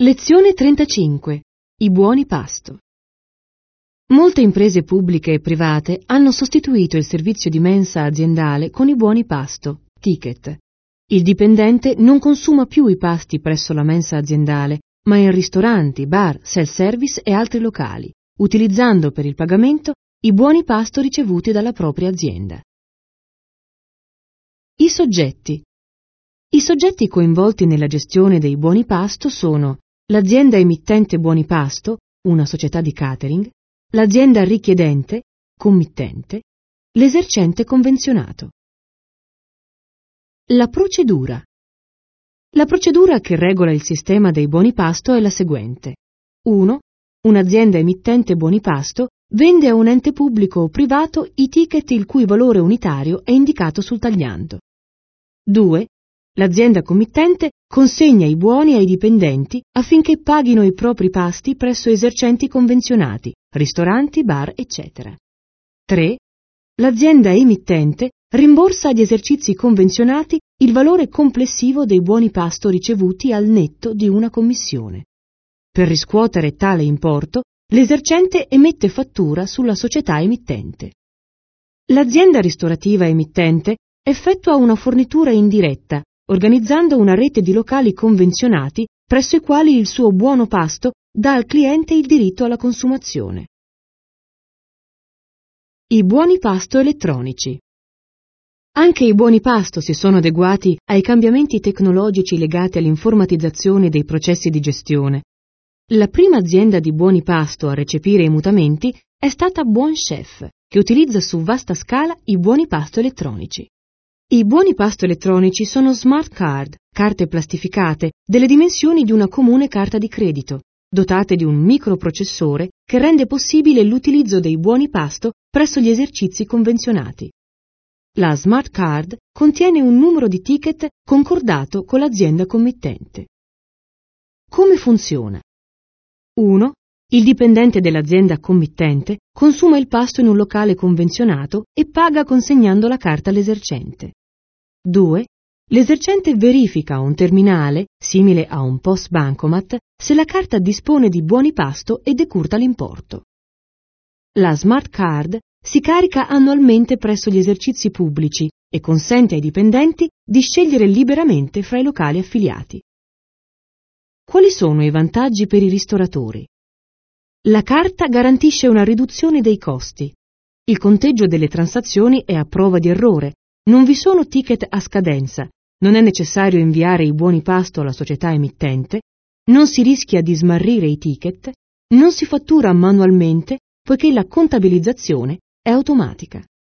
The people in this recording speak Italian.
Lezione 35. I buoni pasto. Molte imprese pubbliche e private hanno sostituito il servizio di mensa aziendale con i buoni pasto, ticket. Il dipendente non consuma più i pasti presso la mensa aziendale, ma in ristoranti, bar, self-service e altri locali, utilizzando per il pagamento i buoni pasto ricevuti dalla propria azienda. I soggetti. I soggetti coinvolti nella gestione dei buoni pasto sono l'azienda emittente buoni pasto, una società di catering, l'azienda richiedente, committente, l'esercente convenzionato. La procedura. La procedura che regola il sistema dei buoni pasto è la seguente. 1. Un'azienda emittente buoni pasto vende a un ente pubblico o privato i ticket il cui valore unitario è indicato sul tagliando. 2. L'azienda committente consegna i buoni ai dipendenti affinché paghino i propri pasti presso esercenti convenzionati, ristoranti, bar, eccetera. 3. L'azienda emittente rimborsa agli esercizi convenzionati il valore complessivo dei buoni pasto ricevuti al netto di una commissione. Per riscuotere tale importo, l'esercente emette fattura sulla società emittente. L'azienda ristorativa emittente effettua una fornitura indiretta, organizzando una rete di locali convenzionati presso i quali il suo buono pasto dà al cliente il diritto alla consumazione. I buoni pasto elettronici. Anche i buoni pasto si sono adeguati ai cambiamenti tecnologici legati all'informatizzazione dei processi di gestione. La prima azienda di buoni pasto a recepire i mutamenti è stata Buon Chef, che utilizza su vasta scala i buoni pasto elettronici. I buoni pasto elettronici sono smart card, carte plastificate delle dimensioni di una comune carta di credito, dotate di un microprocessore che rende possibile l'utilizzo dei buoni pasto presso gli esercizi convenzionati. La smart card contiene un numero di ticket concordato con l'azienda committente. Come funziona? 1. Il dipendente dell'azienda committente consuma il pasto in un locale convenzionato e paga consegnando la carta all'esercente. 2. L'esercente verifica a un terminale, simile a un POS bancomat, se la carta dispone di buoni pasto e decurta l'importo. La smart card si carica annualmente presso gli esercizi pubblici e consente ai dipendenti di scegliere liberamente fra i locali affiliati. Quali sono i vantaggi per i ristoratori? La carta garantisce una riduzione dei costi. Il conteggio delle transazioni è a prova di errore. Non vi sono ticket a scadenza, non è necessario inviare i buoni pasto alla società emittente, non si rischia di smarrire i ticket, non si fattura manualmente poiché la contabilizzazione è automatica.